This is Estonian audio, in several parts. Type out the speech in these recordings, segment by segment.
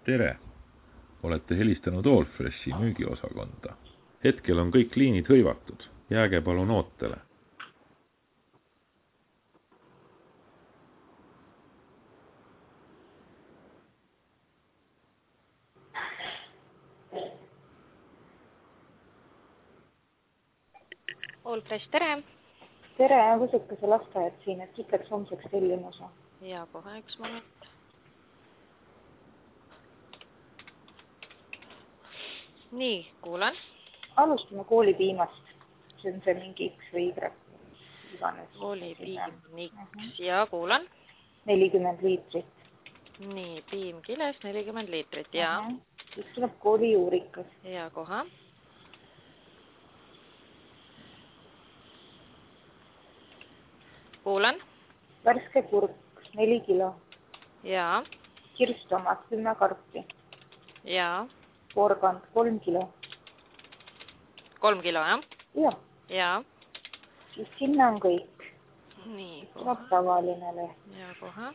Tere! Olete helistanud Allfreshi müügiosakonda. Hetkel on kõik liinid hõivatud. Jääge palun ootele. Allfresh, tere! Tere, võsukese lasteaed siin, et kitleks homseks tellimuse. Ja kohe üks moment. Nii, kuulan. Alustame koolipiimast. See on see mingi X või Y. Koolipiim X ja kuulan. 40 liitrit. Nii, piim kiles 40 liitrit ja. Siis tuleb koolijuurikas. Ja kohe. Kuulan. Värske kurk 4 kilo. Ja. Kirstomat 10 karpi. Ja. Porgand 3 kilo. 3 kilo, jah? Ja. Ja. Siis sinna on kõik. Nii, kohe. Tuleb tavaline leht. Ja kohe.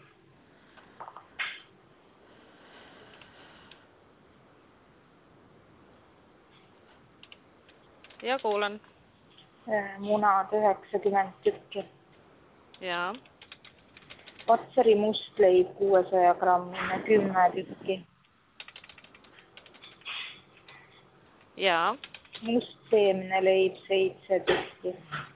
Ja kuulan. Munad 90 tükki. Ja. Patseri mustleib 600 grammine 10 tükki. Ja. Mustseemne leib 7 tükki.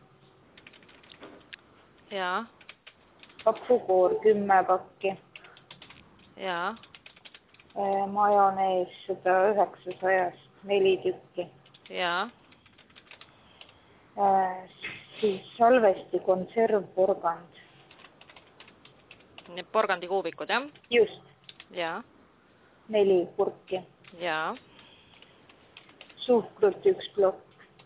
Ja. Kapukoor 10 pakki. Ja. Majonees 900 4 tükki. Ja. Siis salvesti konservporgand. Need porgandikuubikud, jah? Just. Ja. 4 purki. Ja. Suhkrut 1 plokk.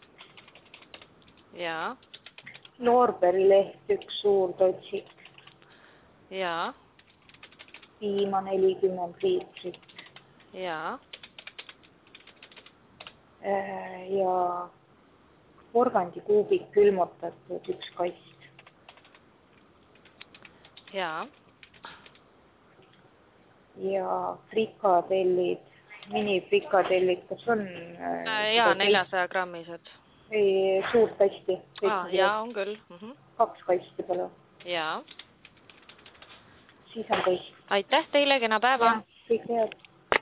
Ja. Loorberileht 1 suur totsik. Ja. Piima 40 liitrit. Ja. Ja porgandikuubik külmutatud 1 kast. Ja. Ja frikadellid, minifrikadellid, kas on? Ja, 400 grammised. Ei, suurt kasti. Ja, on küll. 2 kasti palun. Ja. Siis on kõik. Aitäh teile, kena päeva! Ja, kõik head.